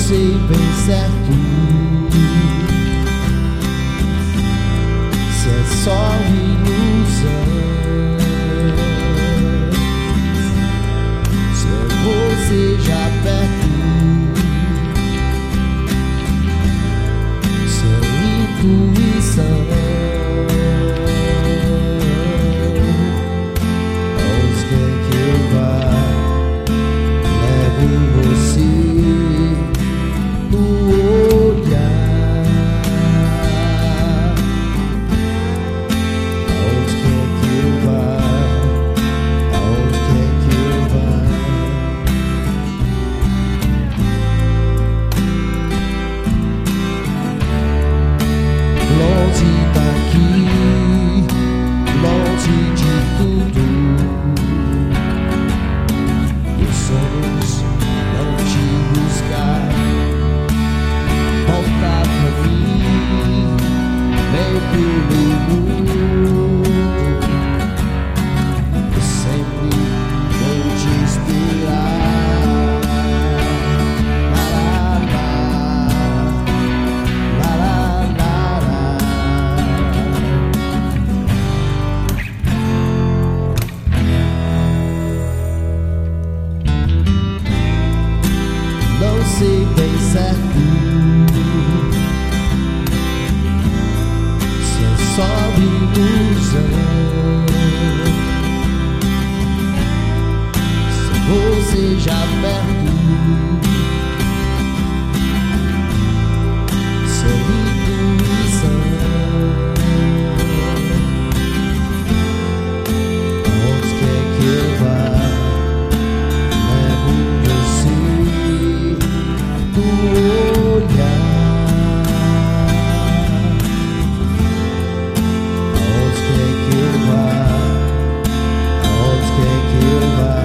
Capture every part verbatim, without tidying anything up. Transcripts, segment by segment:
sei bem certo se é só ilusão, se é você já perto, se é intuição. Onde quer que eu vá, levo você no olhar. Aonde quer que eu vá, aonde quer que eu vá. Longe daqui, longe de tudo, meus sonhos não te buscar. Volta pra mim, vem pelo mundo, eu sempre vou te esperar. La, la, la, la, la, não sei bem certo se é só ilusão, se você já perto, se é intuição. Aonde quer que eu vá, levo você no olhar. Aonde quer que eu vá, aonde quer que eu vá.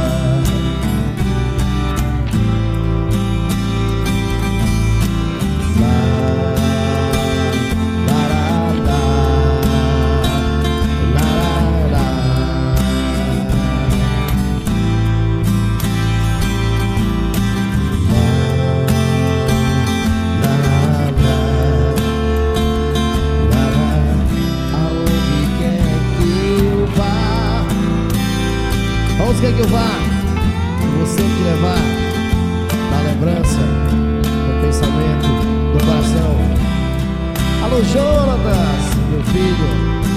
La, la, la, la, la, la, aonde quer que eu vá, aonde quer que eu vá, você que levar na lembrança, no pensamento, no coração. Alô, Jonatas, meu filho.